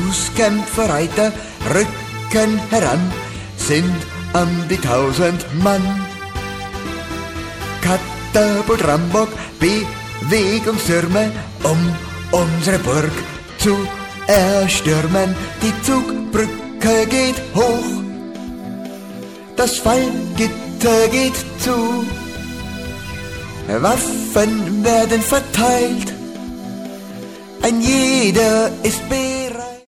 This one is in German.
Fußkämpferreiter rücken heran, sind an die 1000 Mann. Katapult, Rambock, Bewegungstürme, um unsere Burg zu erstürmen. Die Zugbrücke geht hoch, das Fallgitter geht zu. Waffen werden verteilt, ein jeder ist bereit.